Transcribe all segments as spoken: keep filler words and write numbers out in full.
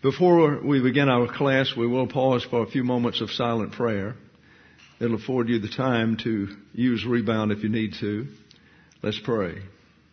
Before we begin our class, we will pause for a few moments of silent prayer. It'll afford you the time to use Rebound if you need to. Let's pray.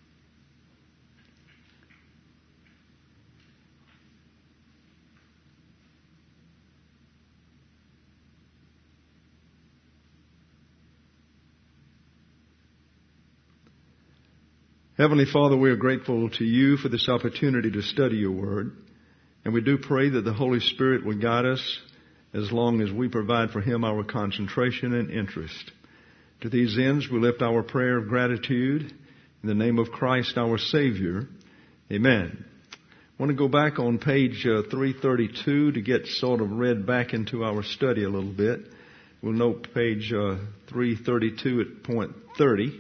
Heavenly Father, we are grateful to you for this opportunity to study your word. And we do pray that the Holy Spirit will guide us as long as we provide for Him our concentration and interest. To these ends, we lift our prayer of gratitude in the name of Christ our Savior. Amen. I want to go back on page uh, three thirty-two to get sort of read back into our study a little bit. We'll note page uh, three thirty-two at point thirty.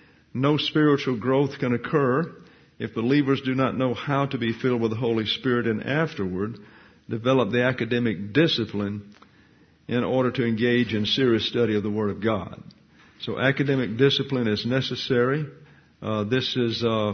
No spiritual growth can occur if believers do not know how to be filled with the Holy Spirit and afterward develop the academic discipline in order to engage in serious study of the Word of God. So academic discipline is necessary. Uh, this is uh,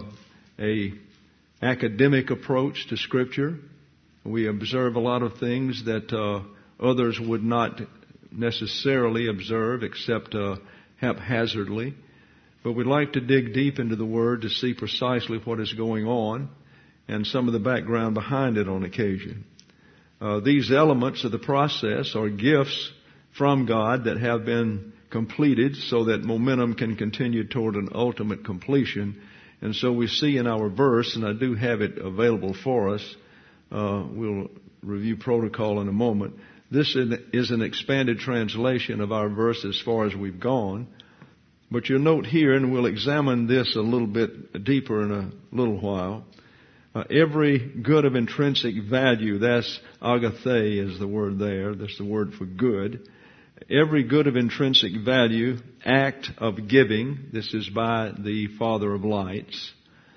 a academic approach to Scripture. We observe a lot of things that uh, others would not necessarily observe except uh, haphazardly. But we'd like to dig deep into the Word to see precisely what is going on and some of the background behind it on occasion. Uh, these elements of the process are gifts from God that have been completed so that momentum can continue toward an ultimate completion. And so we see in our verse, and I do have it available for us, uh, we'll review protocol in a moment. This is an expanded translation of our verse as far as we've gone. But you'll note here, and we'll examine this a little bit deeper in a little while, uh, every good of intrinsic value, that's agathé is the word there, that's the word for good. Every good of intrinsic value, act of giving, this is by the Father of lights,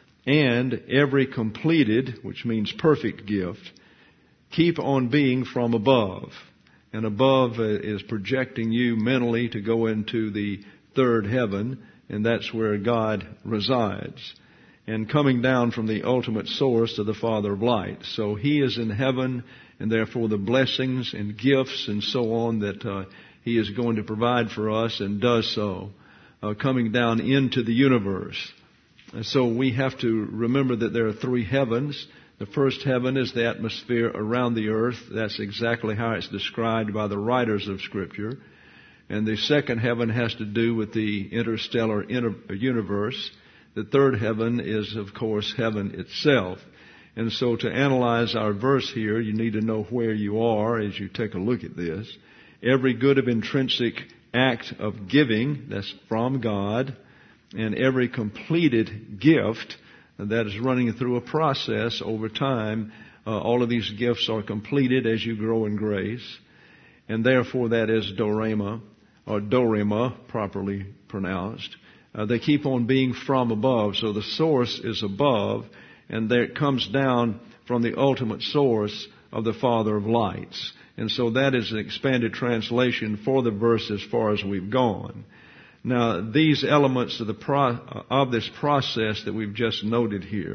and every completed, which means perfect gift, keep on being from above. And above is projecting you mentally to go into the third heaven, and that's where God resides, and coming down from the ultimate source of the Father of light. So He is in heaven, and therefore the blessings and gifts and so on that uh, He is going to provide for us and does so, uh, coming down into the universe. And so we have to remember that there are three heavens. The first heaven is the atmosphere around the earth. That's exactly how it's described by the writers of Scripture. And the second heaven has to do with the interstellar inter- universe. The third heaven is, of course, heaven itself. And so to analyze our verse here, you need to know where you are as you take a look at this. Every good of intrinsic act of giving, that's from God, and every completed gift that is running through a process over time, uh, all of these gifts are completed as you grow in grace. And therefore that is dorema, or dorema, properly pronounced. Uh, they keep on being from above. So the source is above, and there it comes down from the ultimate source of the Father of lights. And so that is an expanded translation for the verse as far as we've gone. Now, these elements of the pro- of this process that we've just noted here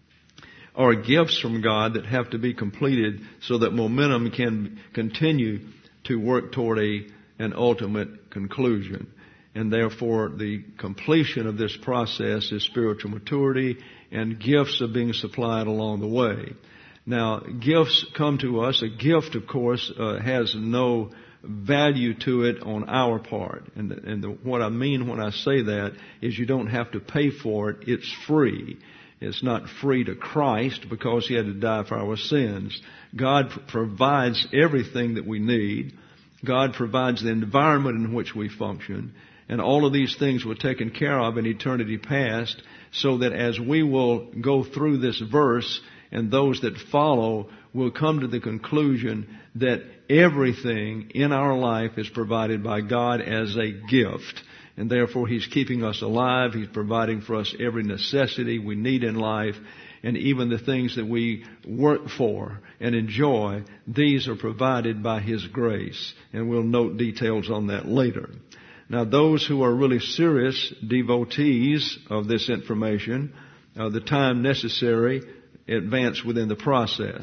are gifts from God that have to be completed so that momentum can continue to work toward a an ultimate conclusion. And therefore, the completion of this process is spiritual maturity, and gifts are being supplied along the way. Now, gifts come to us. A gift, of course, uh, has no value to it on our part. And, and the, what I mean when I say that is you don't have to pay for it. It's free. It's not free to Christ because He had to die for our sins. God pr- provides everything that we need. God provides the environment in which we function. And all of these things were taken care of in eternity past, so that as we will go through this verse and those that follow will come to the conclusion that everything in our life is provided by God as a gift. And therefore He's keeping us alive. He's providing for us every necessity we need in life. And even the things that we work for and enjoy, these are provided by His grace. And we'll note details on that later. Now, those who are really serious devotees of this information, uh, the time necessary advance within the process.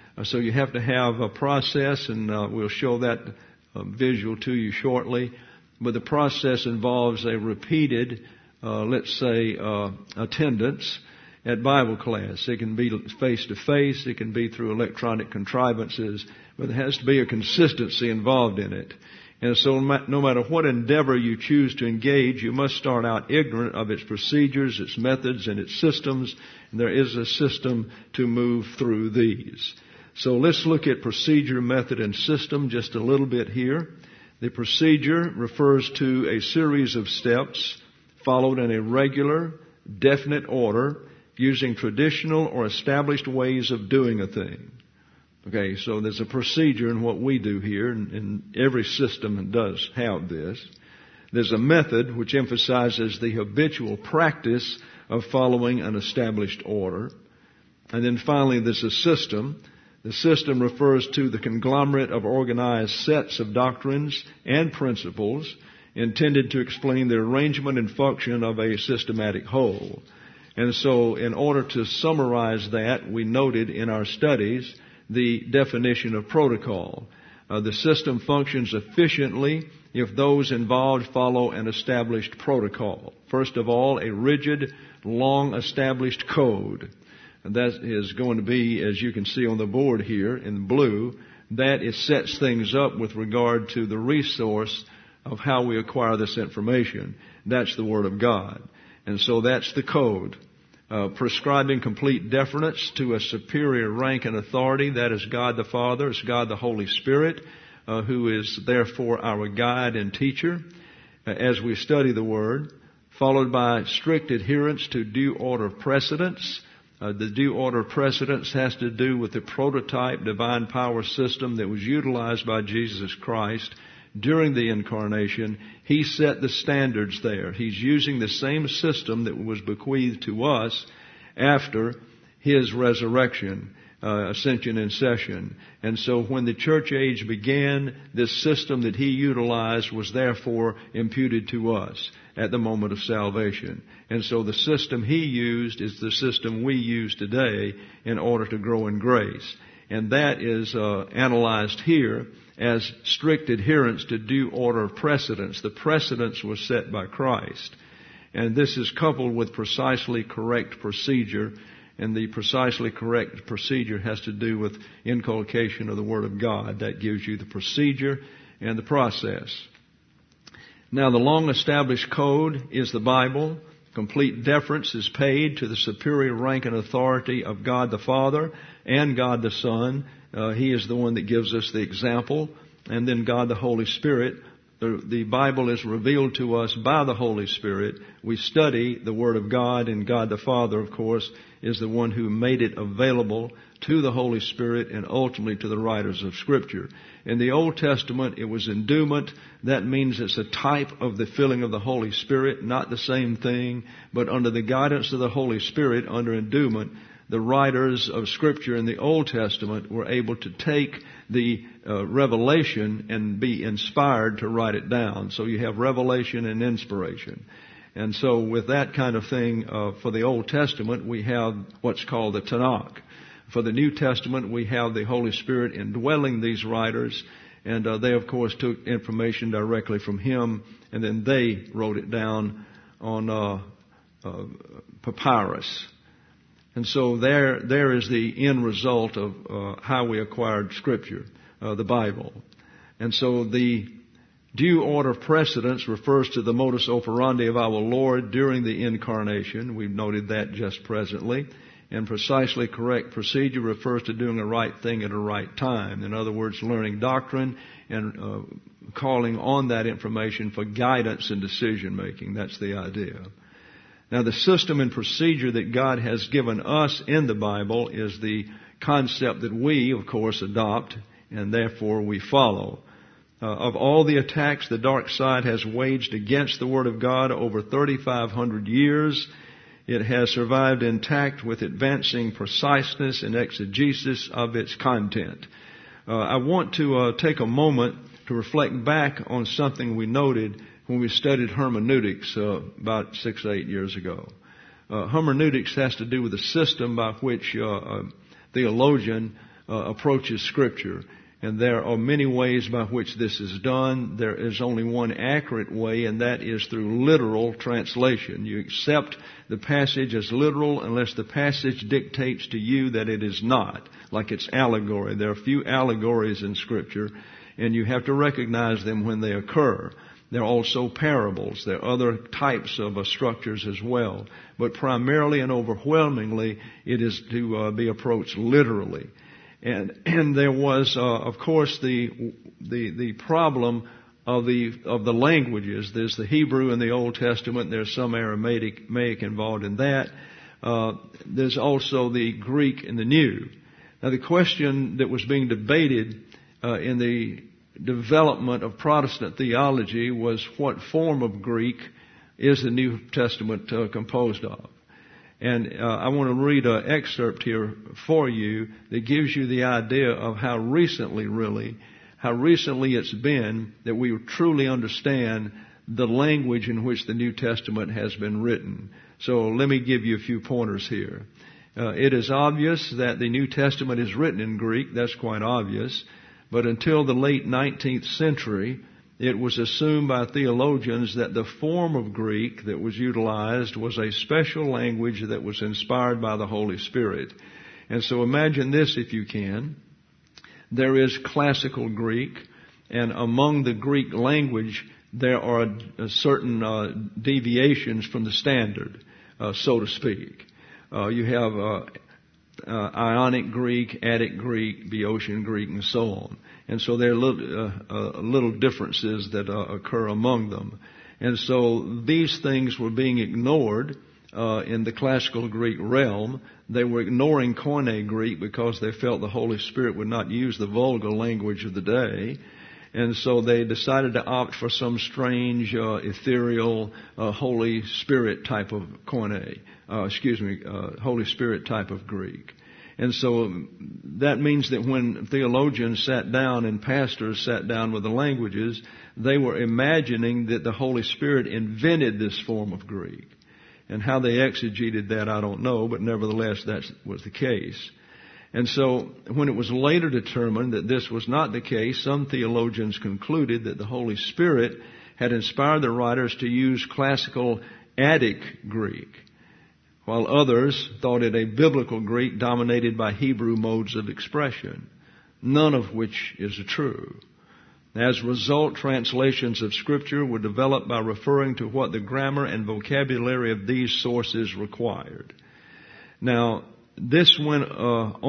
Uh, so you have to have a process, and uh, we'll show that uh, visual to you shortly. But the process involves a repeated, uh, let's say, uh, attendance at Bible class. It can be face to face, it can be through electronic contrivances, but there has to be a consistency involved in it. And so no matter what endeavor you choose to engage, you must start out ignorant of its procedures, its methods, and its systems. And there is a system to move through these. So let's look at procedure, method, and system just a little bit here. The procedure refers to a series of steps followed in a regular, definite order using traditional or established ways of doing a thing. Okay, so there's a procedure in what we do here, and, and every system does have this. There's a method which emphasizes the habitual practice of following an established order. And then finally, there's a system. The system refers to the conglomerate of organized sets of doctrines and principles intended to explain the arrangement and function of a systematic whole. And so in order to summarize that, we noted in our studies the definition of protocol. Uh, the system functions efficiently if those involved follow an established protocol. First of all, a rigid, long-established code. And that is going to be, as you can see on the board here in blue, that it sets things up with regard to the resource of how we acquire this information. That's the Word of God. And so that's the code. Uh, prescribing complete deference to a superior rank and authority. That is God the Father. It's God the Holy Spirit, uh, who is therefore our guide and teacher uh, as we study the Word. Followed by strict adherence to due order of precedence. Uh, the due order of precedence has to do with the prototype divine power system that was utilized by Jesus Christ during the incarnation. He set the standards there. He's using the same system that was bequeathed to us after His resurrection, uh, ascension and session. And so when the church age began, this system that He utilized was therefore imputed to us at the moment of salvation. And so the system He used is the system we use today in order to grow in grace. And that is uh, analyzed here as strict adherence to due order of precedence. The precedence was set by Christ. And this is coupled with precisely correct procedure. And the precisely correct procedure has to do with inculcation of the Word of God. That gives you the procedure and the process. Now, the long-established code is the Bible. Complete deference is paid to the superior rank and authority of God the Father and God the Son. Uh, he is the one that gives us the example. And then God the Holy Spirit. The, the Bible is revealed to us by the Holy Spirit. We study the Word of God, and God the Father, of course, is the one who made it available to the Holy Spirit and ultimately to the writers of Scripture. In the Old Testament, it was endowment. That means it's a type of the filling of the Holy Spirit, not the same thing, but under the guidance of the Holy Spirit, under endowment, the writers of Scripture in the Old Testament were able to take the uh, revelation and be inspired to write it down. So you have revelation and inspiration. And so with that kind of thing, uh, for the Old Testament, we have what's called the Tanakh. For the New Testament, we have the Holy Spirit indwelling these writers. And uh, they, of course, took information directly from Him, and then they wrote it down on uh, uh, papyrus. And so there, there is the end result of uh, how we acquired Scripture, uh, the Bible. And so the due order of precedence refers to the modus operandi of our Lord during the incarnation. We've noted that just presently. And precisely correct procedure refers to doing the right thing at a right time. In other words, learning doctrine and uh, calling on that information for guidance and decision making. That's the idea. Now, the system and procedure that God has given us in the Bible is the concept that we, of course, adopt, and therefore we follow. Uh, of all the attacks the dark side has waged against the Word of God over thirty-five hundred years, it has survived intact with advancing preciseness and exegesis of its content. Uh, I want to uh, take a moment to reflect back on something we noted when we studied hermeneutics uh, about six, eight years ago. Uh, hermeneutics has to do with the system by which uh, a theologian uh, approaches Scripture. And there are many ways by which this is done. There is only one accurate way, and that is through literal translation. You accept the passage as literal unless the passage dictates to you that it is not, like it's allegory. There are few allegories in Scripture, and you have to recognize them when they occur. There are also parables. There are other types of uh, structures as well. But primarily and overwhelmingly, it is to uh, be approached literally. And, and there was, uh, of course, the, the, the problem of the, of the languages. There's the Hebrew in the Old Testament. There's some Aramaic involved in that. Uh, there's also the Greek in the New. Now, the question that was being debated, uh, in the development of Protestant theology was what form of Greek is the New Testament uh, composed of. And uh, I want to read an excerpt here for you that gives you the idea of how recently, really, how recently it's been that we truly understand the language in which the New Testament has been written. So let me give you a few pointers here. Uh, it is obvious that the New Testament is written in Greek. That's quite obvious. But until the late nineteenth century, it was assumed by theologians that the form of Greek that was utilized was a special language that was inspired by the Holy Spirit. And so imagine this if you can. There is classical Greek, and among the Greek language there are certain uh, deviations from the standard, uh, so to speak. Uh, you have uh, uh, Ionic Greek, Attic Greek, Boeotian Greek, and so on. And so there are little, uh, uh, little differences that uh, occur among them. And so these things were being ignored uh, in the classical Greek realm. They were ignoring Koine Greek because they felt the Holy Spirit would not use the vulgar language of the day. And so they decided to opt for some strange, uh, ethereal, uh, Holy Spirit type of Koine, uh, excuse me, uh, Holy Spirit type of Greek. And so that means that when theologians sat down and pastors sat down with the languages, they were imagining that the Holy Spirit invented this form of Greek. And how they exegeted that, I don't know, but nevertheless, that was the case. And so when it was later determined that this was not the case, some theologians concluded that the Holy Spirit had inspired the writers to use classical Attic Greek, while others thought it a biblical Greek dominated by Hebrew modes of expression, none of which is true. As a result, translations of Scripture were developed by referring to what the grammar and vocabulary of these sources required. Now, this went uh,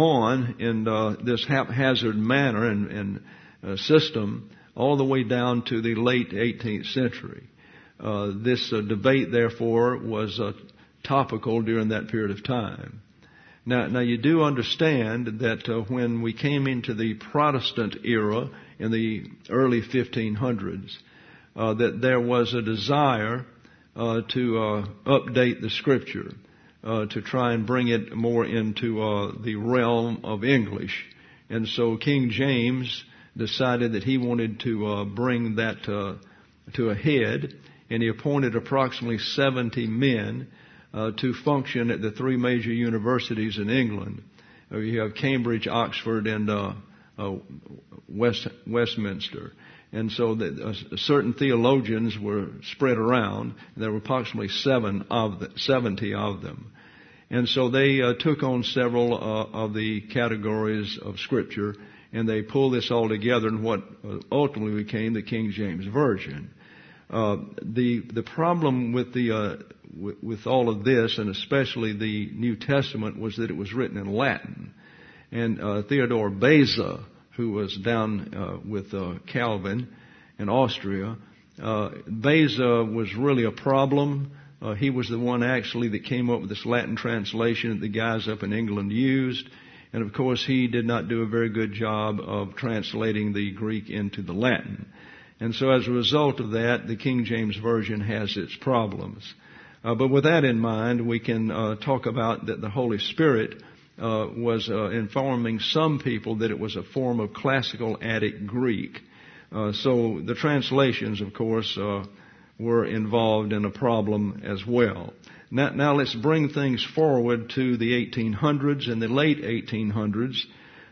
on in uh, this haphazard manner and, and uh, system all the way down to the late eighteenth century. Uh, this uh, debate, therefore, was uh, topical during that period of time. Now, now you do understand that uh, when we came into the Protestant era in the early fifteen hundreds, uh, that there was a desire uh, to uh, update the Scripture, uh, to try and bring it more into uh, the realm of English. And so King James decided that he wanted to uh, bring that uh, to a head, and he appointed approximately seventy men Uh, to function at the three major universities in England. Uh, you have Cambridge, Oxford, and uh, uh, West, Westminster. And so the, uh, certain theologians were spread around. There were approximately seven of the, seventy of them. And so they uh, took on several uh, of the categories of Scripture, and they pulled this all together in what uh, ultimately became the King James Version. Uh, the the problem with the uh, with, with all of this, and especially the New Testament, was that it was written in Latin. And uh, Theodore Beza, who was down uh, with uh, Calvin in Austria, uh, Beza was really a problem. Uh, he was the one actually that came up with this Latin translation that the guys up in England used. And of course, he did not do a very good job of translating the Greek into the Latin. And so as a result of that, the King James Version has its problems. Uh, but with that in mind, we can uh, talk about that the Holy Spirit uh, was uh, informing some people that it was a form of classical Attic Greek. Uh, so the translations, of course, uh, were involved in a problem as well. Now, now let's bring things forward to the eighteen hundreds. In the late eighteen hundreds,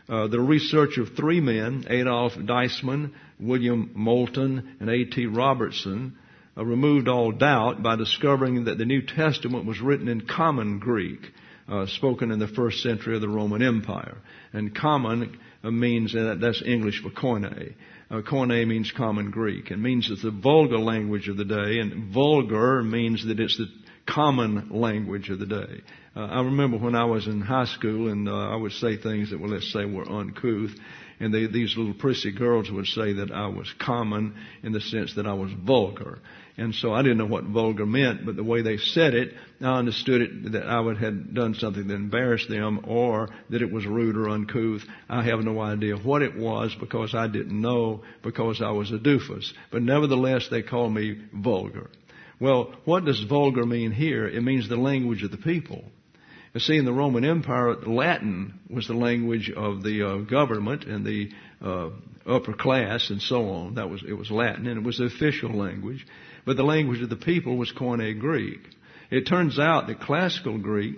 Uh, the research of three men, Adolf Deisman, William Moulton, and A T Robertson, uh, removed all doubt by discovering that the New Testament was written in Common Greek, uh, spoken in the first century of the Roman Empire. And common uh, means, uh, that's English for Koine. Uh, Koine means Common Greek. It means it's the vulgar language of the day, and vulgar means that it's the common language of the day. Uh, I remember when I was in high school, and uh, I would say things that, well, let's say were uncouth, and they, these little prissy girls would say that I was common in the sense that I was vulgar. And so I didn't know what vulgar meant, but the way they said it, I understood it that I would have done something that embarrassed them, or that it was rude or uncouth. I have no idea what it was, because I didn't know, because I was a doofus. But nevertheless, they called me vulgar. Well, what does vulgar mean here? It means the language of the people. You see, in the Roman Empire, Latin was the language of the uh, government and the uh, upper class and so on. That was, it was Latin, and it was the official language. But the language of the people was Koine Greek. It turns out that classical Greek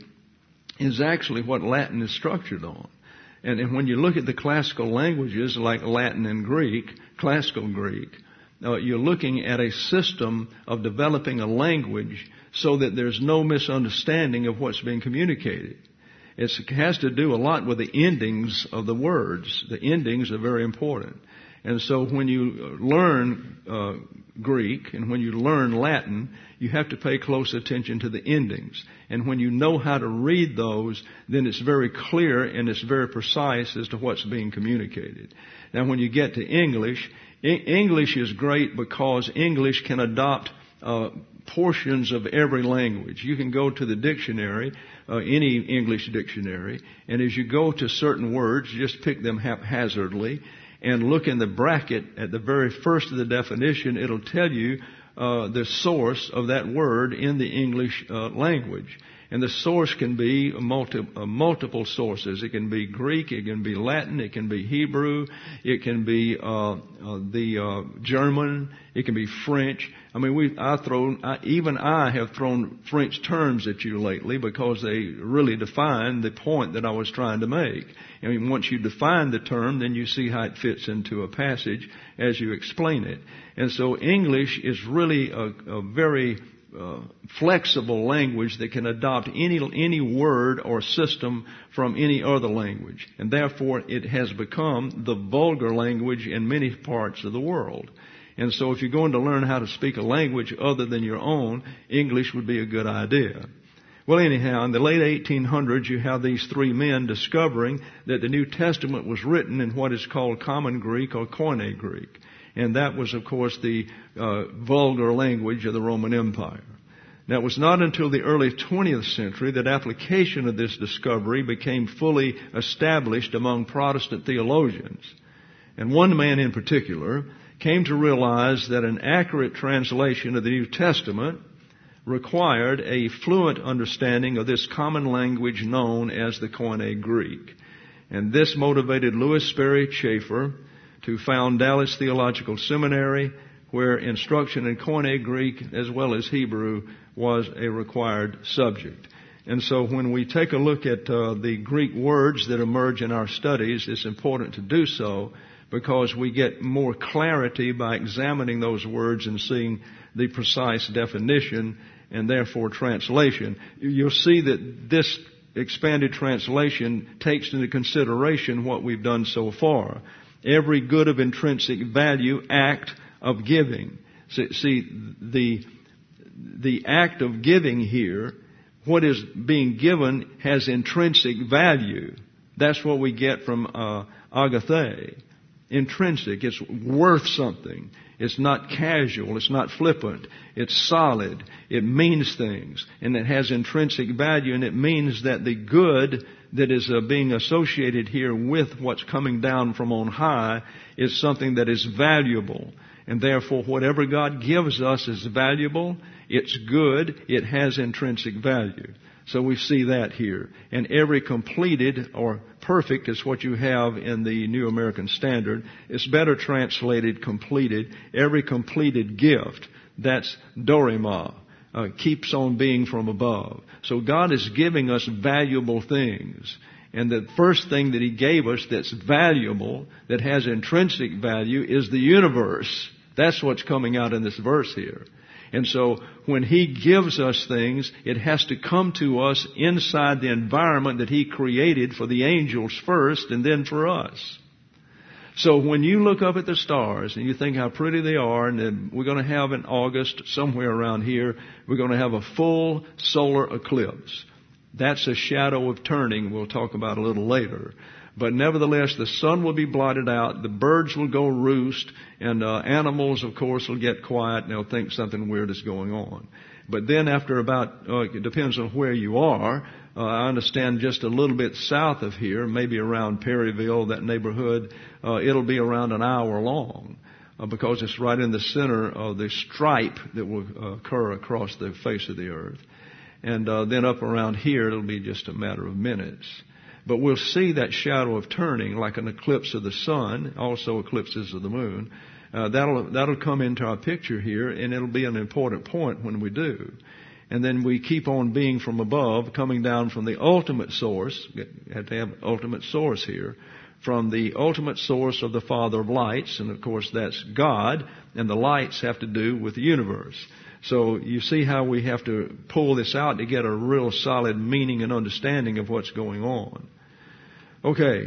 is actually what Latin is structured on. And, and when you look at the classical languages like Latin and Greek, classical Greek, Uh, you're looking at a system of developing a language so that there's no misunderstanding of what's being communicated. It's, it has to do a lot with the endings of the words. The endings are very important. And so when you learn uh, Greek and when you learn Latin, you have to pay close attention to the endings. And when you know how to read those, then it's very clear and it's very precise as to what's being communicated. Now, when you get to English, English is great because English can adopt uh, portions of every language. You can go to the dictionary, uh, any English dictionary, and as you go to certain words, just pick them haphazardly and look in the bracket at the very first of the definition. It'll tell you uh, the source of that word in the English uh, language. And the source can be multi, uh, multiple sources. It can be Greek, it can be Latin, it can be Hebrew, it can be uh, uh, the uh, German, it can be French. I mean, we I thrown I, even I have thrown French terms at you lately because they really define the point that I was trying to make. I mean, once you define the term, then you see how it fits into a passage as you explain it. And so English is really a, a very Uh, flexible language that can adopt any any word or system from any other language. And therefore, it has become the vulgar language in many parts of the world. And so if you're going to learn how to speak a language other than your own, English would be a good idea. Well, anyhow, in the late eighteen hundreds, you have these three men discovering that the New Testament was written in what is called Common Greek or Koine Greek. And that was, of course, the uh, vulgar language of the Roman Empire. Now, it was not until the early twentieth century that application of this discovery became fully established among Protestant theologians. And one man in particular came to realize that an accurate translation of the New Testament required a fluent understanding of this common language known as the Koine Greek. And this motivated Louis Sperry Chafer to found Dallas Theological Seminary, where instruction in Koine Greek as well as Hebrew was a required subject. And so when we take a look at uh, the Greek words that emerge in our studies, it's important to do so because we get more clarity by examining those words and seeing the precise definition and therefore translation. You'll see that this expanded translation takes into consideration what we've done so far. Every good of intrinsic value, act of giving. See, the, the act of giving here, what is being given has intrinsic value. That's what we get from uh, agathé. Intrinsic. It's worth something. It's not casual. It's not flippant. It's solid. It means things. And it has intrinsic value. And it means that the good that is uh, being associated here with what's coming down from on high is something that is valuable. And therefore, whatever God gives us is valuable. It's good. It has intrinsic value. So we see that here. And every completed or perfect is what you have in the New American Standard. It's better translated completed. Every completed gift, that's dorima, uh, keeps on being from above. So God is giving us valuable things. And the first thing that He gave us that's valuable, that has intrinsic value, is the universe. That's what's coming out in this verse here. And so when He gives us things, it has to come to us inside the environment that He created for the angels first and then for us. So when you look up at the stars and you think how pretty they are, and then we're going to have in August, somewhere around here, we're going to have a full solar eclipse. That's a shadow of turning we'll talk about a little later. But nevertheless, the sun will be blotted out, the birds will go roost, and uh, animals, of course, will get quiet and they'll think something weird is going on. But then after about, uh, it depends on where you are, uh, I understand just a little bit south of here, maybe around Perryville, that neighborhood, uh, it'll be around an hour long. Uh, because it's right in the center of the stripe that will uh, occur across the face of the earth. And uh, then up around here, it'll be just a matter of minutes. But we'll see that shadow of turning like an eclipse of the sun, also eclipses of the moon. Uh, that'll, that'll come into our picture here, and it'll be an important point when we do. And then we keep on being from above, coming down from the ultimate source. You have to have ultimate source here. From the ultimate source of the Father of lights, and of course that's God, and the lights have to do with the universe. So you see how we have to pull this out to get a real solid meaning and understanding of what's going on. Okay,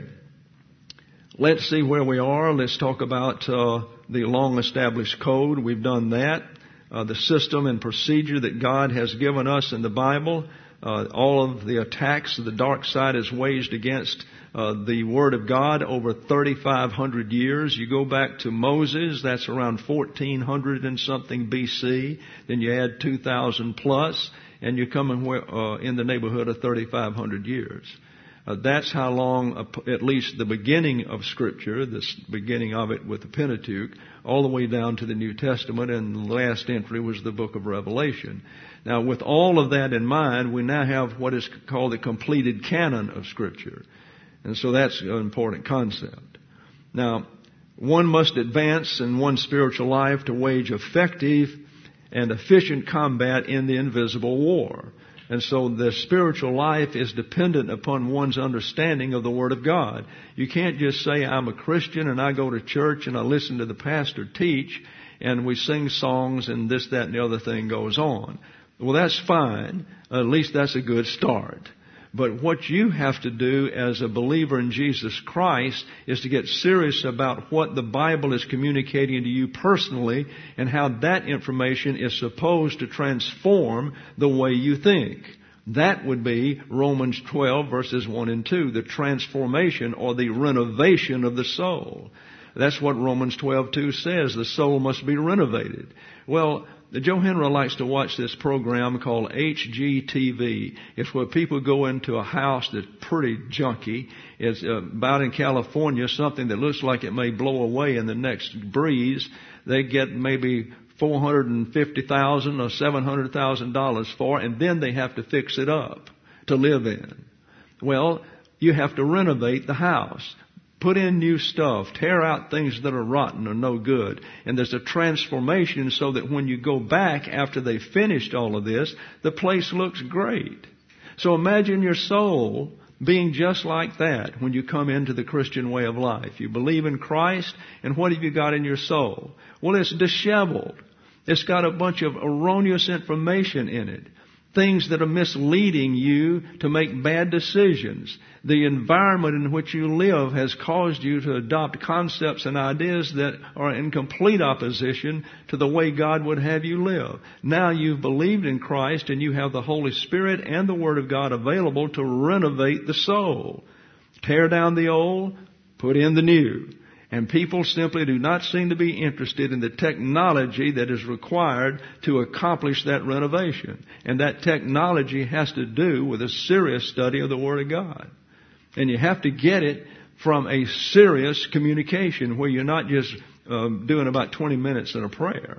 let's see where we are. Let's talk about uh, the long-established code. We've done that. Uh, the system and procedure that God has given us in the Bible. Uh, all of the attacks of the dark side is waged against uh, the Word of God over thirty-five hundred years. You go back to Moses, that's around fourteen hundred and something B C. Then you add two thousand plus, and you're coming uh, in the neighborhood of thirty-five hundred years. Uh, that's how long, uh, at least the beginning of Scripture, the beginning of it with the Pentateuch, all the way down to the New Testament, and the last entry was the book of Revelation. Now, with all of that in mind, we now have what is called the completed canon of Scripture. And so that's an important concept. Now, one must advance in one's spiritual life to wage effective and efficient combat in the invisible war. And so the spiritual life is dependent upon one's understanding of the Word of God. You can't just say, I'm a Christian and I go to church and I listen to the pastor teach and we sing songs and this, that, and the other thing goes on. Well, that's fine. At least that's a good start. But what you have to do as a believer in Jesus Christ is to get serious about what the Bible is communicating to you personally and how that information is supposed to transform the way you think. That would be Romans twelve verses one and two, the transformation or the renovation of the soul. That's what Romans twelve two says. The soul must be renovated. Well, Joe Henry likes to watch this program called H G T V. It's where people go into a house that's pretty junky. It's uh, about in California, something that looks like it may blow away in the next breeze. They get maybe four hundred fifty thousand dollars or seven hundred thousand dollars for, and then they have to fix it up to live in. Well, you have to renovate the house. Put in new stuff. Tear out things that are rotten or no good. And there's a transformation so that when you go back after they've finished all of this, the place looks great. So imagine your soul being just like that when you come into the Christian way of life. You believe in Christ, and what have you got in your soul? Well, it's disheveled. It's got a bunch of erroneous information in it. Things that are misleading you to make bad decisions. The environment in which you live has caused you to adopt concepts and ideas that are in complete opposition to the way God would have you live. Now you've believed in Christ and you have the Holy Spirit and the Word of God available to renovate the soul. Tear down the old, put in the new. And people simply do not seem to be interested in the technology that is required to accomplish that renovation. And that technology has to do with a serious study of the Word of God. And you have to get it from a serious communication where you're not just um, doing about twenty minutes in a prayer.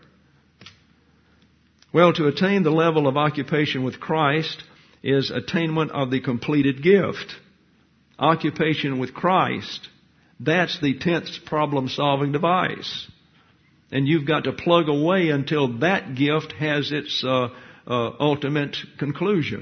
Well, to attain the level of occupation with Christ is attainment of the completed gift. Occupation with Christ. That's the tenth problem-solving device. And you've got to plug away until that gift has its uh, uh, ultimate conclusion.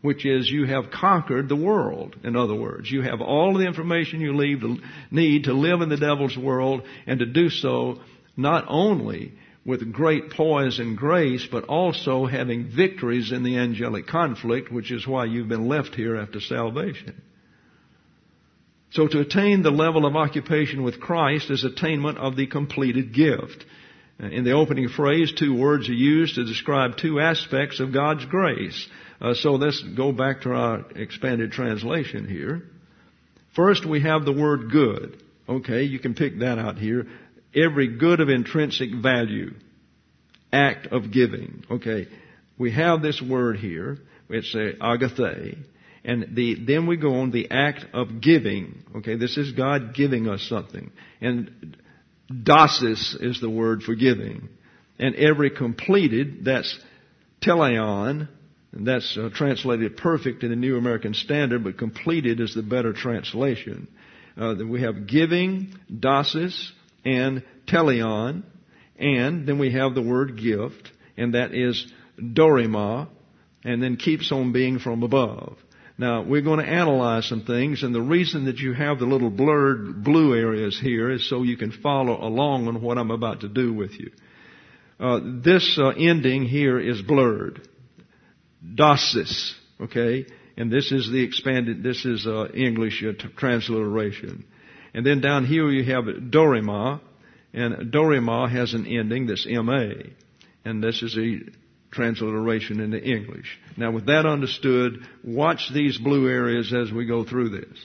which is you have conquered the world. In other words, you have all the information you need to live in the devil's world, and to do so not only with great poise and grace, but also having victories in the angelic conflict, which is why you've been left here after salvation. So to attain the level of occupation with Christ is attainment of the completed gift. In the opening phrase, two words are used to describe two aspects of God's grace. Uh, so let's go back to our expanded translation here. First, we have the word good. Okay, you can pick that out here. Every good of intrinsic value. Act of giving. Okay, we have this word here. It's a agathe. And the, then we go on the act of giving. Okay, this is God giving us something. And dosis is the word for giving. And every completed, that's teleon. And that's uh, translated perfect in the New American Standard, but completed is the better translation. Uh, we have giving, dosis, and teleon, and then we have the word gift, and that is dorima, and then keeps on being from above. Now, we're going to analyze some things, and the reason that you have the little blurred blue areas here is so you can follow along on what I'm about to do with you. Uh, this uh, ending here is blurred. Dosis, okay? And this is the expanded, this is uh, English uh, t- transliteration. And then down here you have dorima, and dorima has an ending that's ma. And this is a transliteration into English. Now with that understood, watch these blue areas as we go through this.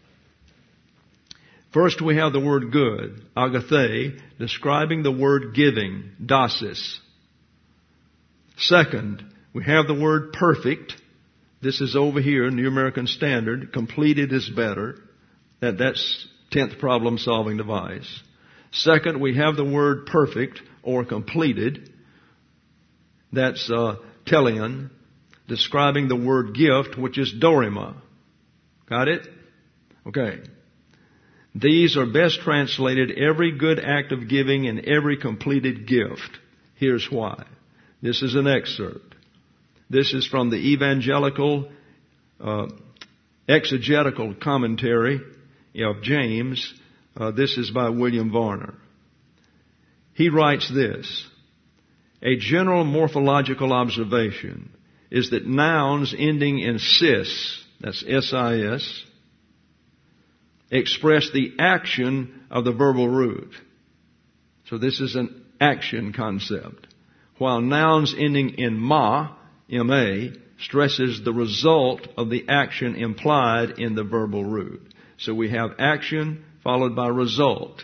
First we have the word good, agathe, describing the word giving, dosis. Second, we have the word perfect. This is over here, New American Standard. Completed is better. That, that's tenth problem solving device. Second, we have the word perfect or completed. That's uh, teleon, describing the word gift, which is dorima. Got it? Okay. These are best translated every good act of giving and every completed gift. Here's why. This is an excerpt. This is from the evangelical, uh, exegetical commentary of James. Uh, this is by William Varner. He writes this: a general morphological observation is that nouns ending in sis, that's S I S, express the action of the verbal root. So this is an action concept. While nouns ending in ma, ma, stresses the result of the action implied in the verbal root. So we have action followed by result.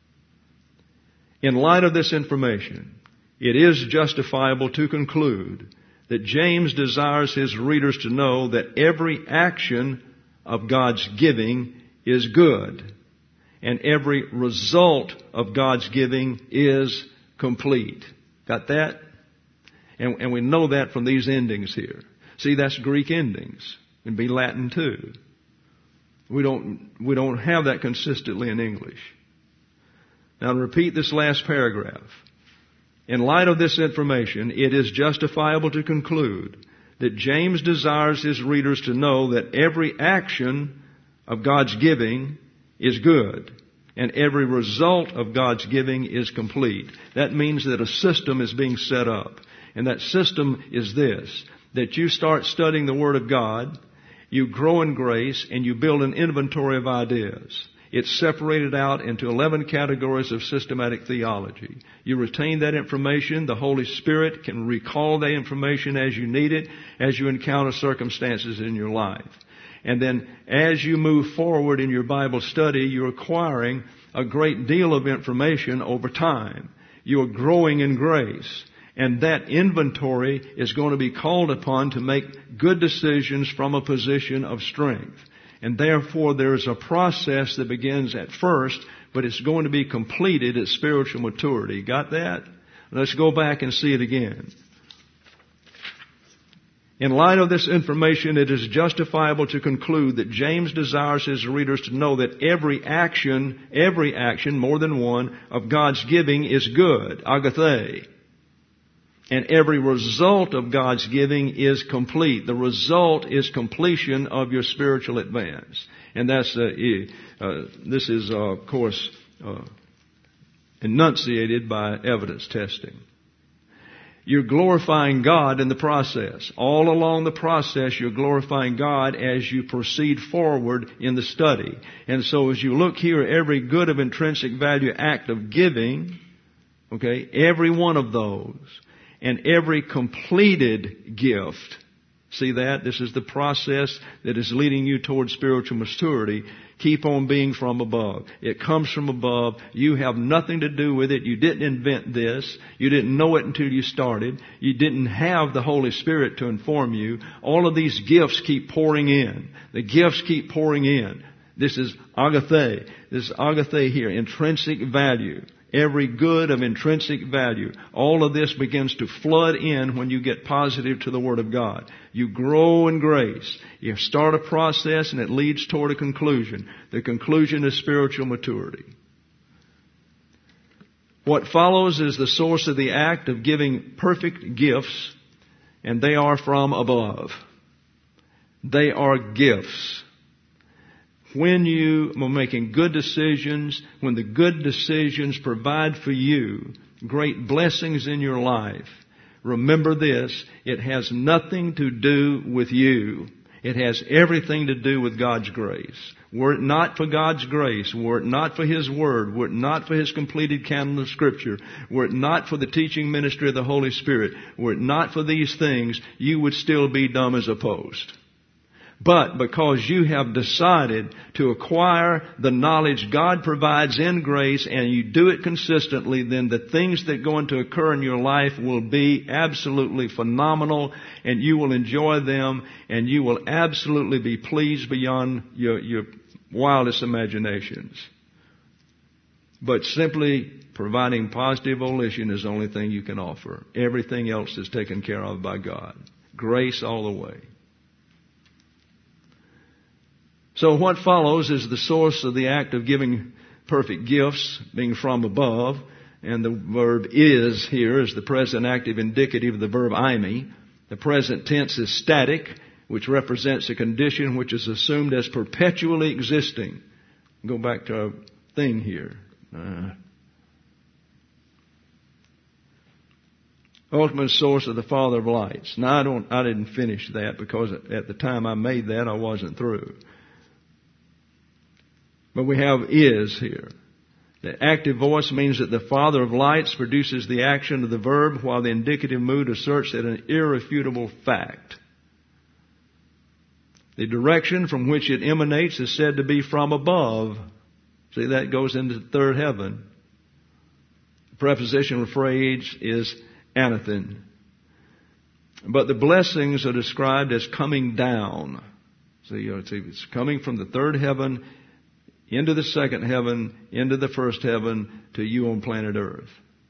In light of this information, it is justifiable to conclude that James desires his readers to know that every action of God's giving is good, and every result of God's giving is complete. Got that? And, and we know that from these endings here. See, that's Greek endings. It'd be Latin too. We don't, we don't have that consistently in English. Now to repeat this last paragraph. In light of this information, it is justifiable to conclude that James desires his readers to know that every action of God's giving is good, and every result of God's giving is complete. That means that a system is being set up. And that system is this: that you start studying the Word of God, you grow in grace, and you build an inventory of ideas. It's separated out into eleven categories of systematic theology. You retain that information. The Holy Spirit can recall that information as you need it, as you encounter circumstances in your life. And then as you move forward in your Bible study, you're acquiring a great deal of information over time. You're growing in grace. And that inventory is going to be called upon to make good decisions from a position of strength. And therefore there is a process that begins at first, but it's going to be completed at spiritual maturity. Got that? Let's go back and see it again. In light of this information, it is justifiable to conclude that James desires his readers to know that every action, every action, more than one, of God's giving is good, agathe. And every result of God's giving is complete. The result is completion of your spiritual advance. And that's, uh, uh, this is, uh, of course, uh, enunciated by evidence testing. You're glorifying God in the process. All along the process, you're glorifying God as you proceed forward in the study. And so as you look here, every good of intrinsic value act of giving, okay, every one of those, and every completed gift, see that? This is the process that is leading you towards spiritual maturity. Keep on being from above. It comes from above. You have nothing to do with it. You didn't invent this. You didn't know it until you started. You didn't have the Holy Spirit to inform you. All of these gifts keep pouring in. The gifts keep pouring in. This is agathé. This is agathé here, intrinsic value. Every good of intrinsic value. All of this begins to flood in when you get positive to the Word of God. You grow in grace. You start a process and it leads toward a conclusion. The conclusion is spiritual maturity. What follows is the source of the act of giving perfect gifts, and they are from above. They are gifts. When you are making good decisions, when the good decisions provide for you great blessings in your life, remember this, it has nothing to do with you. It has everything to do with God's grace. Were it not for God's grace, were it not for His Word, were it not for His completed canon of Scripture, were it not for the teaching ministry of the Holy Spirit, were it not for these things, you would still be dumb as a post. But because you have decided to acquire the knowledge God provides in grace and you do it consistently, then the things that are going to occur in your life will be absolutely phenomenal, and you will enjoy them, and you will absolutely be pleased beyond your, your wildest imaginations. But simply providing positive volition is the only thing you can offer. Everything else is taken care of by God. Grace all the way. So what follows is the source of the act of giving perfect gifts, being from above, and the verb is here is the present active indicative of the verb eimi. The present tense is static, which represents a condition which is assumed as perpetually existing. Go back to our thing here. Uh, ultimate source of the Father of lights. Now I don't, I didn't finish that because at the time I made that I wasn't through. But we have is here. The active voice means that the Father of lights produces the action of the verb, while the indicative mood asserts that an irrefutable fact. The direction from which it emanates is said to be from above. See, that goes into the third heaven. The prepositional phrase is anathen. But the blessings are described as coming down. So you know, it's coming from the third heaven into the second heaven, into the first heaven, to you on planet Earth.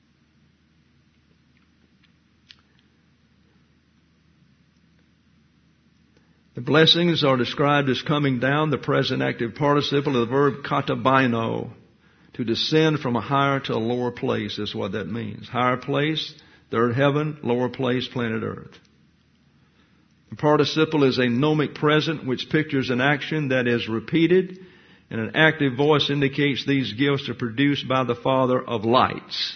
The blessings are described as coming down, the present active participle of the verb katabaino, to descend from a higher to a lower place is what that means. Higher place, third heaven, lower place, planet Earth. The participle is a gnomic present which pictures an action that is repeated, and an active voice indicates these gifts are produced by the Father of lights.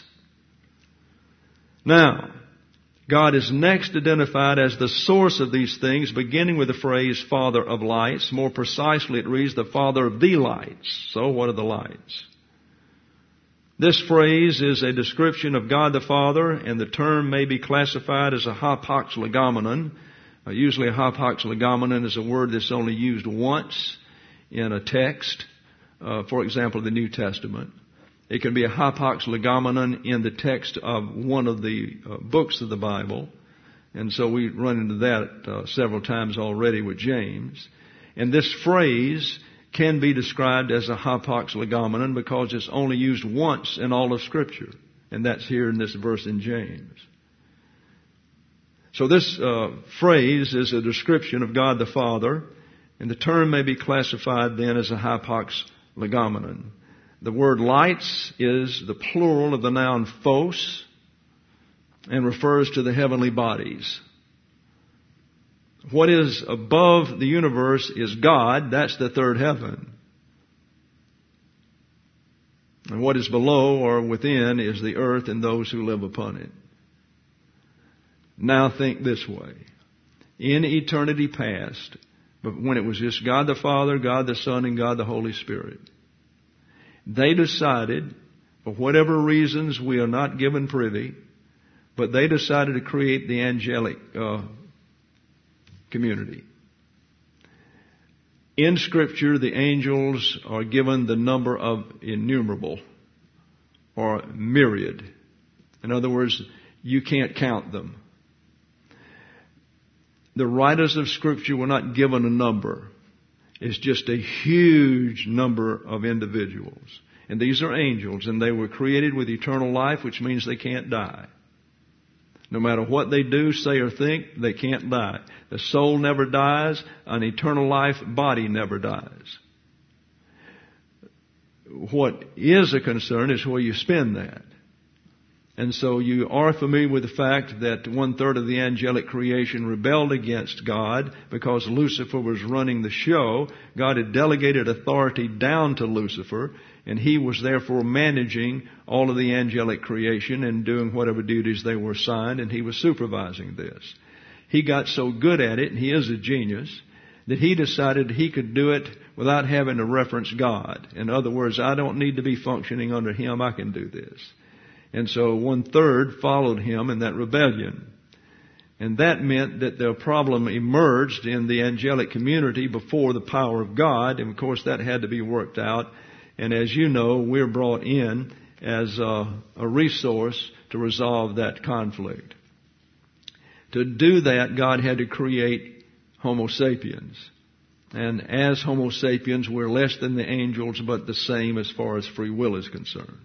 Now, God is next identified as the source of these things, beginning with the phrase Father of lights. More precisely, it reads the Father of the lights. So what are the lights? This phrase is a description of God the Father, and the term may be classified as a hapax legomenon. Uh, usually a hapax legomenon is a word that's only used once in a text, uh, for example, the New Testament. It can be a hapax legomenon in the text of one of the uh, books of the Bible. And so we run into that uh, several times already with James. And this phrase can be described as a hapax legomenon because it's only used once in all of Scripture. And that's here in this verse in James. So this uh, phrase is a description of God the Father. And the term may be classified then as a hapax legomenon. The word lights is the plural of the noun phos. and refers to the heavenly bodies. What is above the universe is God. That's the third heaven. And what is below or within is the earth and those who live upon it. Now think this way. In eternity past, but when it was just God the Father, God the Son, and God the Holy Spirit, they decided, for whatever reasons we are not given privy, but they decided to create the angelic uh, community. In Scripture, the angels are given the number of innumerable or myriad. In other words, you can't count them. The writers of Scripture were not given a number. It's just a huge number of individuals. And these are angels, and they were created with eternal life, which means they can't die. No matter what they do, say, or think, they can't die. The soul never dies. An eternal life body never dies. What is a concern is where you spend that. And so you are familiar with the fact that one third of the angelic creation rebelled against God because Lucifer was running the show. God had delegated authority down to Lucifer, and he was therefore managing all of the angelic creation and doing whatever duties they were assigned, and he was supervising this. He got so good at it, and he is a genius, that he decided he could do it without having to reference God. In other words, I don't need to be functioning under him, I can do this. And so one third followed him in that rebellion. And that meant that the problem emerged in the angelic community before the power of God. And of course that had to be worked out. And as you know, we're brought in as a, a resource to resolve that conflict. To do that, God had to create Homo sapiens. And as Homo sapiens, we're less than the angels, but the same as far as free will is concerned.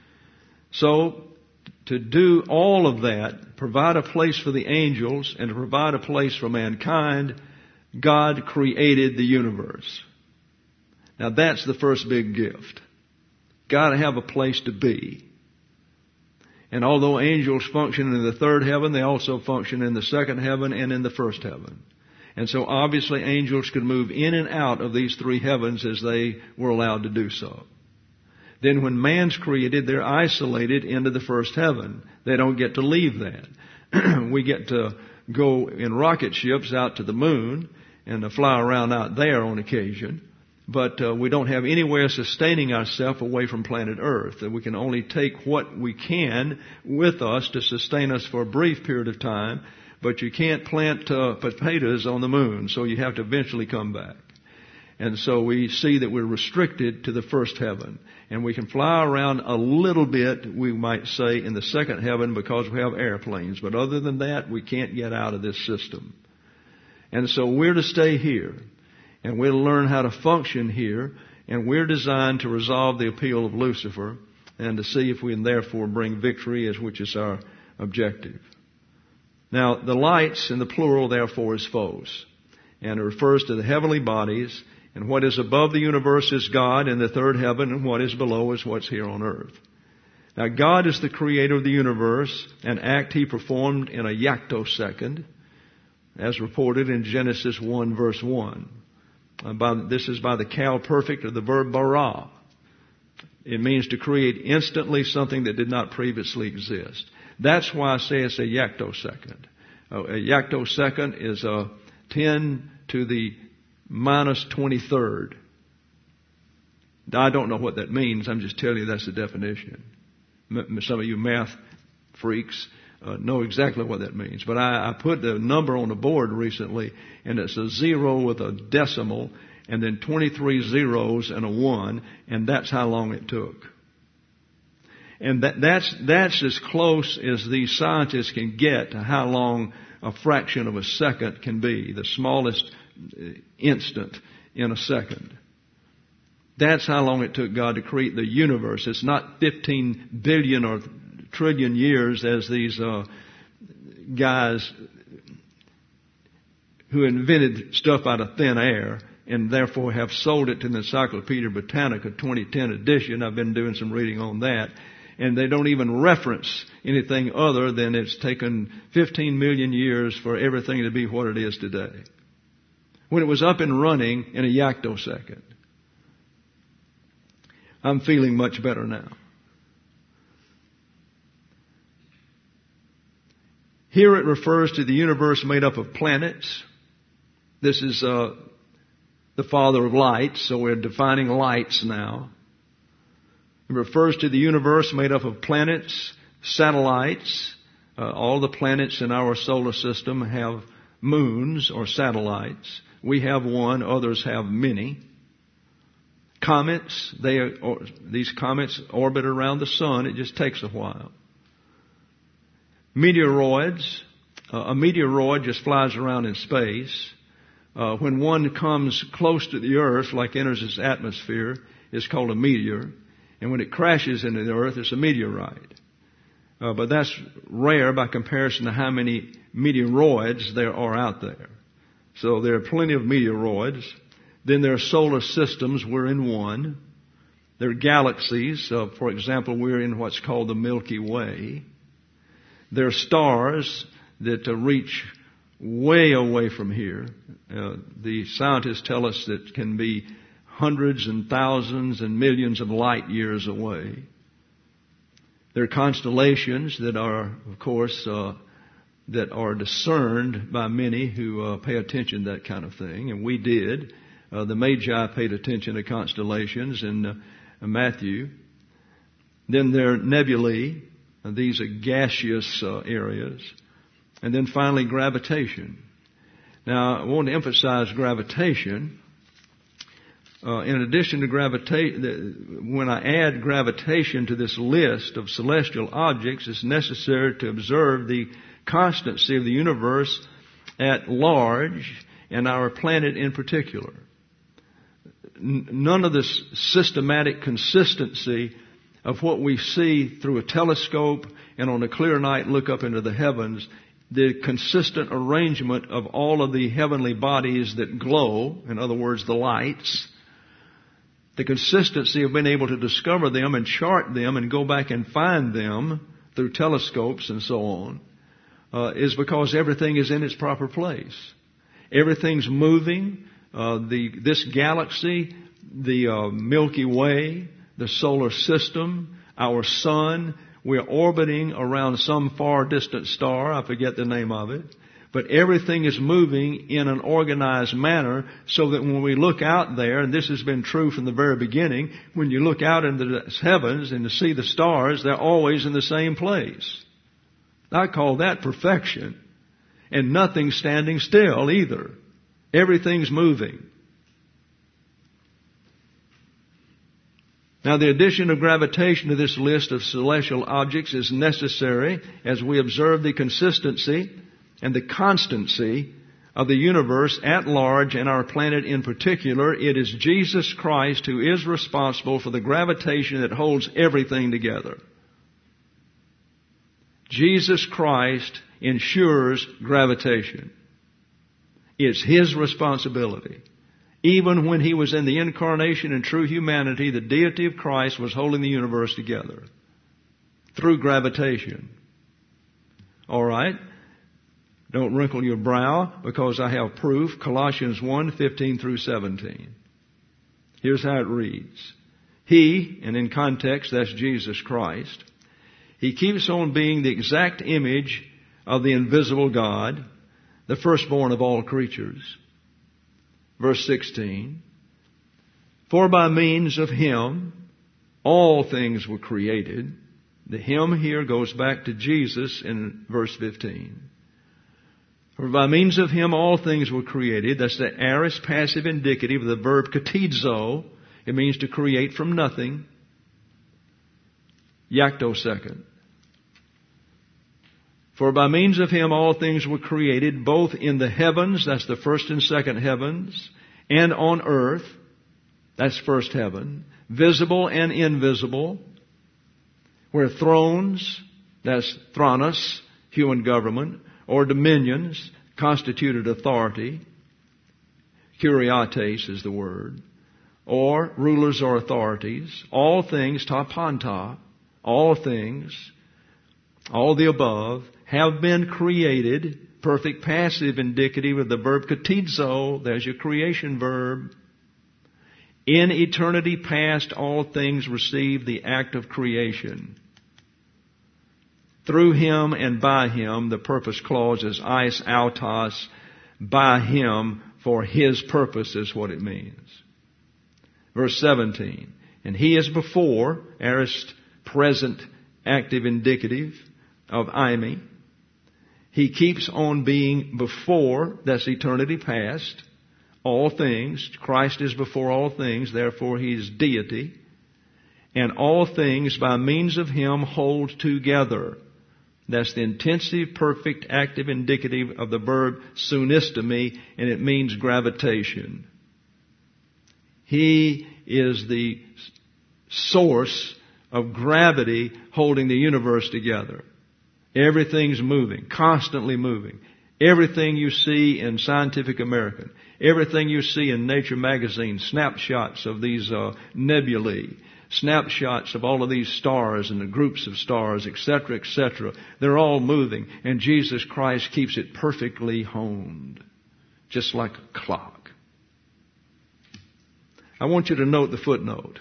So, to do all of that, provide a place for the angels and to provide a place for mankind, God created the universe. Now that's the first big gift. Got to have a place to be. And although angels function in the third heaven, they also function in the second heaven and in the first heaven. And so obviously angels could move in and out of these three heavens as they were allowed to do so. Then when man's created, they're isolated into the first heaven. They don't get to leave that. We get to go in rocket ships out to the moon and to fly around out there on occasion. But uh, we don't have any way of sustaining ourselves away from planet Earth. We can only take what we can with us to sustain us for a brief period of time. But you can't plant uh, potatoes on the moon, so you have to eventually come back. And so we see that we're restricted to the first heaven. And we can fly around a little bit, we might say, in the second heaven because we have airplanes. But other than that, we can't get out of this system. And so we're to stay here. And we're to learn how to function here. And we're designed to resolve the appeal of Lucifer and to see if we can therefore bring victory, as which is our objective. Now, the lights in the plural, therefore, is phos. And it refers to the heavenly bodies. And what is above the universe is God in the third heaven, and what is below is what's here on earth. Now, God is the creator of the universe, an act he performed in a yactosecond, as reported in Genesis one, verse one. Uh, by, this is by the cal perfect of the verb bara. It means to create instantly something that did not previously exist. That's why I say it's a yactosecond. Uh, a yactosecond is a ten to the minus twenty-third. I don't know what that means. I'm just telling you that's the definition. Some of you math freaks uh, know exactly what that means. But I, I put the number on the board recently, and it's a zero with a decimal, and then twenty-three zeros and a one, and that's how long it took. And that, that's that's as close as these scientists can get to how long a fraction of a second can be, the smallest instant in a second. That's how long it took God to create the universe. It's not fifteen billion or trillion years as these uh, guys who invented stuff out of thin air and therefore have sold it to the Encyclopedia Britannica twenty ten edition. I've been doing some reading on that. and they don't even reference anything other than it's taken fifteen million years for everything to be what it is today, when it was up and running in a yactosecond. I'm feeling much better now. Here it refers to the universe made up of planets. This is uh, the father of lights, so we're defining lights now. It refers to the universe made up of planets, satellites. Uh, all the planets in our solar system have moons or satellites. We have one, others have many. Comets, they are, or, these comets orbit around the sun. It just takes a while. Meteoroids, uh, a meteoroid just flies around in space. Uh, when one comes close to the earth, like enters its atmosphere, it's called a meteor. And when it crashes into the earth, it's a meteorite. Uh, but that's rare by comparison to how many meteoroids there are out there. So there are plenty of meteoroids. Then there are solar systems. We're in one. There are galaxies. Uh, for example, we're in what's called the Milky Way. There are stars that uh, reach way away from here. Uh, the scientists tell us that it can be hundreds and thousands and millions of light years away. There are constellations that are, of course, uh, that are discerned by many who uh, pay attention to that kind of thing, and we did. Uh, the Magi paid attention to constellations in uh, Matthew. Then there are nebulae. Uh, these are gaseous uh, areas. And then finally, gravitation. Now, I want to emphasize gravitation. Uh, in addition to gravitation, when I add gravitation to this list of celestial objects, it's necessary to observe the constancy of the universe at large and our planet in particular. None of this systematic consistency of what we see through a telescope and on a clear night look up into the heavens, the consistent arrangement of all of the heavenly bodies that glow, in other words, the lights, the consistency of being able to discover them and chart them and go back and find them through telescopes and so on, uh, is because everything is in its proper place. Everything's moving. Uh, the this galaxy, the uh, Milky Way, the solar system, our sun, we're orbiting around some far distant star. I forget the name of it. But everything is moving in an organized manner so that when we look out there, and this has been true from the very beginning, when you look out into the heavens and to see the stars, they're always in the same place. I call that perfection. And nothing's standing still either. Everything's moving. Now, the addition of gravitation to this list of celestial objects is necessary as we observe the consistency and the constancy of the universe at large and our planet in particular. It is Jesus Christ who is responsible for the gravitation that holds everything together. Jesus Christ ensures gravitation. It's His responsibility. Even when He was in the incarnation and true humanity, the deity of Christ was holding the universe together through gravitation. All right? Don't wrinkle your brow because I have proof. Colossians one, fifteen through seventeen. Here's how it reads. He, and in context that's Jesus Christ, He keeps on being the exact image of the invisible God, the firstborn of all creatures. Verse sixteen. For by means of Him all things were created. The Him here goes back to Jesus in verse fifteen. For by means of Him all things were created. That's the aorist passive indicative of the verb katizo. It means to create from nothing. Yactosecond. For by means of Him all things were created, both in the heavens, that's the first and second heavens, and on earth, that's first heaven, visible and invisible, where thrones, that's thronos, human government, or dominions, constituted authority, kuriates is the word, or rulers or authorities, all things, ta panta, all things, all the above, have been created. Perfect passive indicative of the verb katizo. There's your creation verb. In eternity past, all things received the act of creation. Through Him and by Him, the purpose clause is eis autos, by Him, for His purpose is what it means. Verse seventeen. And He is before, aorist, present, active indicative of eimi. He keeps on being before, that's eternity past, all things. Christ is before all things, therefore He is deity. And all things by means of Him hold together. That's the intensive, perfect, active indicative of the verb sunistemi, and it means gravitation. He is the source of gravity holding the universe together. Everything's moving, constantly moving. Everything you see in Scientific American, everything you see in Nature magazine, snapshots of these uh, nebulae, snapshots of all of these stars and the groups of stars, et cetera, et cetera. They're all moving, and Jesus Christ keeps it perfectly honed, just like a clock. I want you to note the footnote.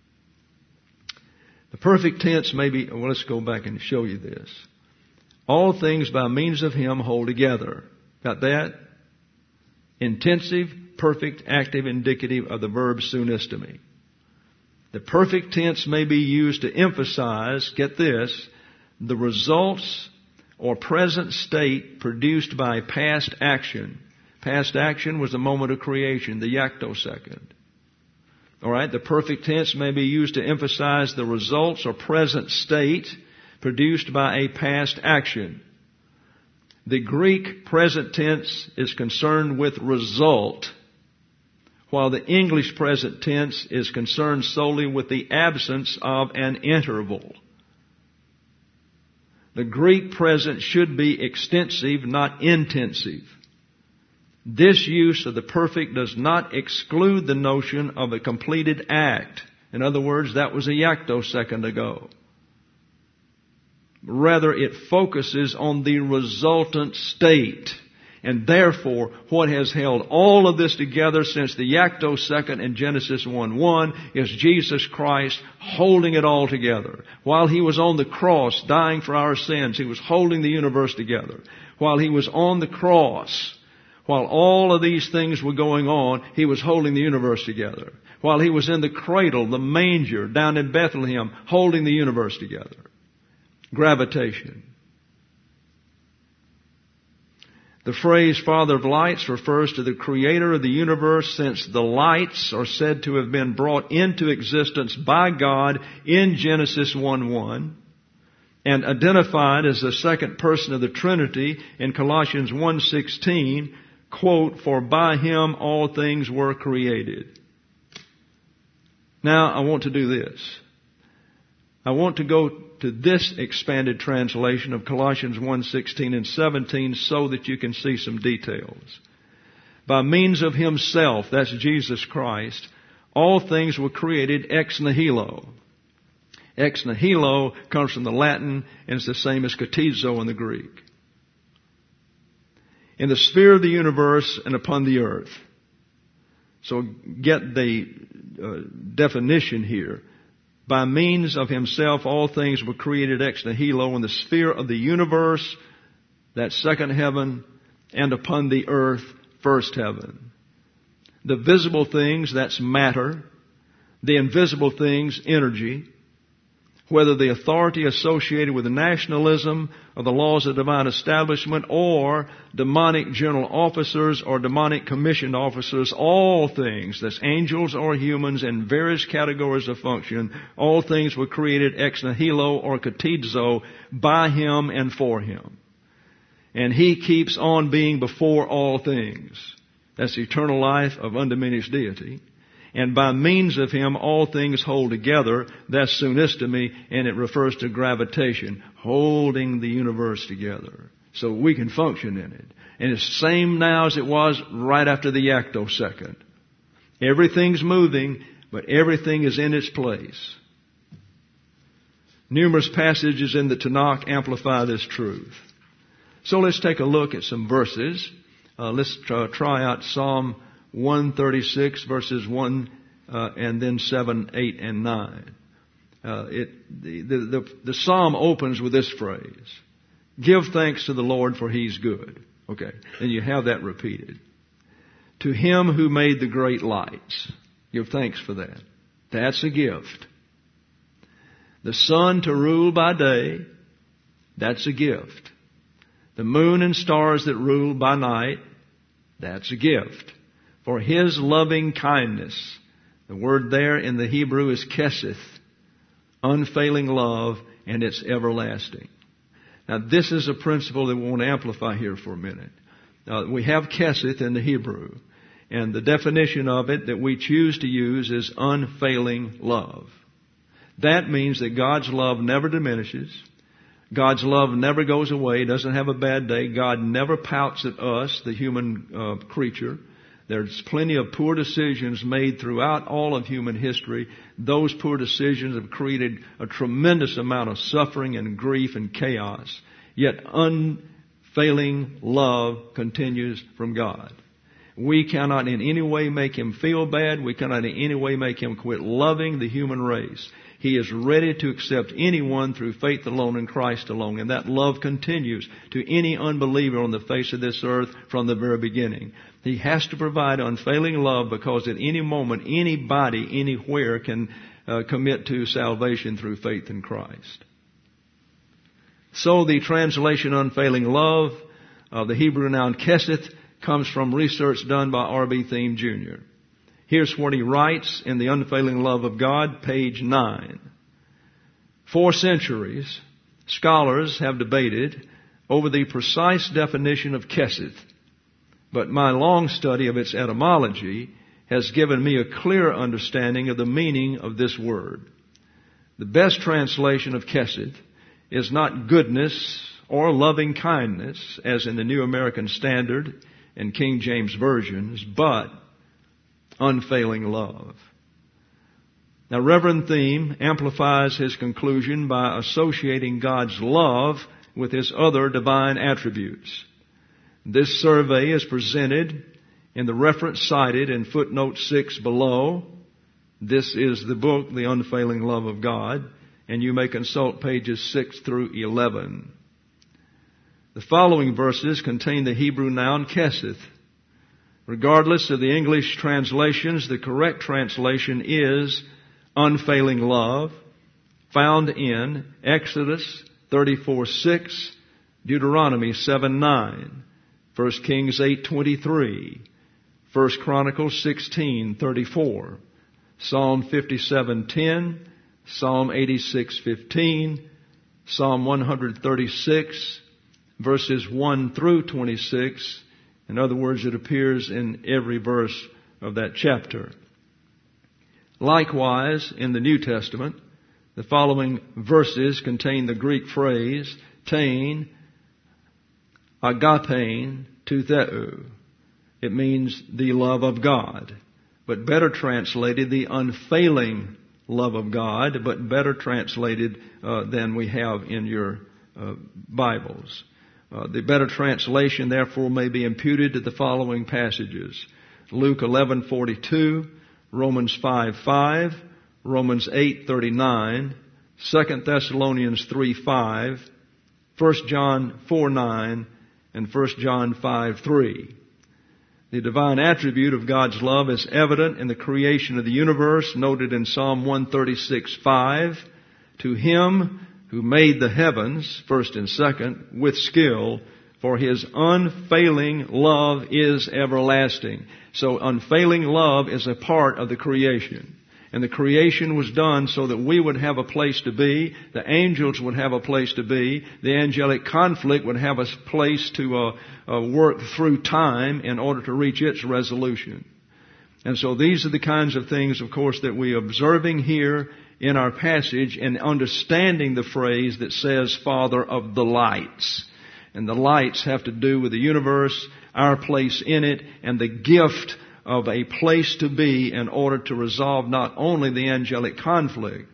The perfect tense may be, well, let's go back and show you this. All things by means of Him hold together. Got that? Intensive, perfect, active, indicative of the verb sunistemi. The perfect tense may be used to emphasize, get this, the results or present state produced by past action. Past action was the moment of creation, the yaktosecond. All right, the perfect tense may be used to emphasize the results or present state produced by a past action. The Greek present tense is concerned with result, while the English present tense is concerned solely with the absence of an interval. The Greek present should be extensive, not intensive. This use of the perfect does not exclude the notion of a completed act. In other words, that was a yaktosecond ago. Rather, it focuses on the resultant state. And therefore, what has held all of this together since the yaktosecond in Genesis one one is Jesus Christ holding it all together. While He was on the cross dying for our sins, He was holding the universe together. While He was on the cross, while all of these things were going on, He was holding the universe together. While He was in the cradle, the manger, down in Bethlehem, holding the universe together. Gravitation. The phrase Father of Lights refers to the Creator of the universe, since the lights are said to have been brought into existence by God in Genesis one one and identified as the second person of the Trinity in Colossians one sixteen, quote, for by Him all things were created. Now I want to do this. I want to go to this expanded translation of Colossians one sixteen and seventeen so that you can see some details. By means of Himself, that's Jesus Christ, all things were created ex nihilo. Ex nihilo comes from the Latin and it's the same as katizo in the Greek. In the sphere of the universe and upon the earth. So get the uh, definition here. By means of Himself, all things were created ex nihilo in the sphere of the universe, that second heaven, and upon the earth, first heaven. The visible things, that's matter. The invisible things, energy. Whether the authority associated with the nationalism of the laws of divine establishment or demonic general officers or demonic commissioned officers, all things, that's angels or humans in various categories of function, all things were created ex nihilo or katizo by Him and for Him. And He keeps on being before all things. That's the eternal life of undiminished deity. And by means of Him, all things hold together. That's sunistemi, and it refers to gravitation, holding the universe together. So we can function in it. And it's the same now as it was right after the yaktosecond. Everything's moving, but everything is in its place. Numerous passages in the Tanakh amplify this truth. So let's take a look at some verses. Uh, let's try, try out Psalm one thirty-six, verses one uh, and then seven, eight, and nine. Uh, it, the, the, the, the psalm opens with this phrase: give thanks to the Lord, for He's good. Okay, and you have that repeated. To Him who made the great lights. Give thanks for that. That's a gift. The sun to rule by day. That's a gift. The moon and stars that rule by night. That's a gift. For His loving kindness. The word there in the Hebrew is keseth. Unfailing love, and it's everlasting. Now this is a principle that we want to amplify here for a minute. Uh, we have keseth in the Hebrew. And the definition of it that we choose to use is unfailing love. That means that God's love never diminishes. God's love never goes away, doesn't have a bad day. God never pouts at us, the human uh, creature. There's plenty of poor decisions made throughout all of human history. Those poor decisions have created a tremendous amount of suffering and grief and chaos. Yet unfailing love continues from God. We cannot in any way make Him feel bad. We cannot in any way make Him quit loving the human race. He is ready to accept anyone through faith alone in Christ alone. And that love continues to any unbeliever on the face of this earth from the very beginning. He has to provide unfailing love because at any moment, anybody, anywhere can uh, commit to salvation through faith in Christ. So the translation unfailing love of the Hebrew noun keseth comes from research done by R B Thiem Junior Here's what he writes in The Unfailing Love of God, page nine. For centuries, scholars have debated over the precise definition of keseth, but my long study of its etymology has given me a clear understanding of the meaning of this word. The best translation of keseth is not goodness or loving kindness, as in the New American Standard and King James versions, but unfailing love. Now, Reverend Thiem amplifies his conclusion by associating God's love with His other divine attributes. This survey is presented in the reference cited in footnote six below. This is the book, The Unfailing Love of God, and you may consult pages six through eleven. The following verses contain the Hebrew noun keseth. Regardless of the English translations, the correct translation is unfailing love, found in Exodus thirty-four six, Deuteronomy seven nine, First Kings eight twenty-three, First Chronicles sixteen thirty-four, Psalm fifty-seven ten, Psalm eighty-six fifteen, Psalm one thirty-six, verses one through twenty-six. In other words, it appears in every verse of that chapter. Likewise, in the New Testament, the following verses contain the Greek phrase, tein, agapein, toutheu. It means the love of God, but better translated, the unfailing love of God, but better translated uh, than we have in your uh, Bibles. Uh, the better translation, therefore, may be imputed to the following passages: Luke eleven forty-two, Romans five five, Romans eight thirty-nine, Second Thessalonians three five, First John four nine, and First John five three. The divine attribute of God's love is evident in the creation of the universe, noted in Psalm one thirty-six five. To Him who made the heavens, first and second, with skill, for His unfailing love is everlasting. So unfailing love is a part of the creation. And the creation was done so that we would have a place to be, the angels would have a place to be, the angelic conflict would have a place to uh, uh, work through time in order to reach its resolution. And so these are the kinds of things, of course, that we are observing here in our passage and understanding the phrase that says Father of the lights. And the lights have to do with the universe, our place in it, and the gift of a place to be in order to resolve not only the angelic conflict,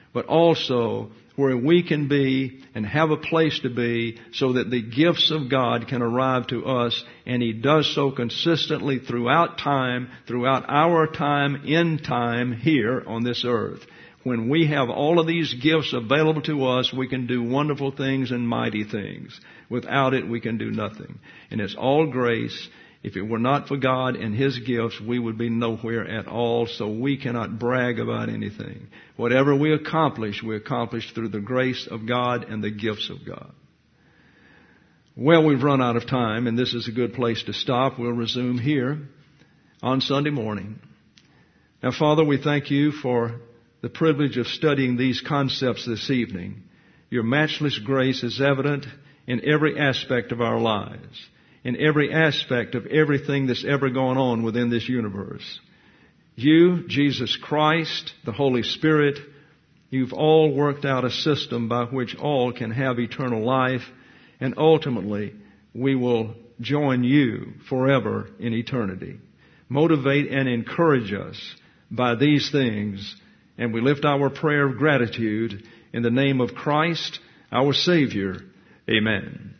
but also where we can be and have a place to be so that the gifts of God can arrive to us, and He does so consistently throughout time, throughout our time in time here on this earth. When we have all of these gifts available to us, we can do wonderful things and mighty things. Without it, we can do nothing. And it's all grace. If it were not for God and His gifts, we would be nowhere at all, so we cannot brag about anything. Whatever we accomplish, we accomplish through the grace of God and the gifts of God. Well, we've run out of time, and this is a good place to stop. We'll resume here on Sunday morning. Now, Father, we thank You for the privilege of studying these concepts this evening. Your matchless grace is evident in every aspect of our lives, in every aspect of everything that's ever gone on within this universe. You, Jesus Christ, the Holy Spirit, You've all worked out a system by which all can have eternal life, and ultimately we will join You forever in eternity. Motivate and encourage us by these things, and we lift our prayer of gratitude in the name of Christ, our Savior. Amen.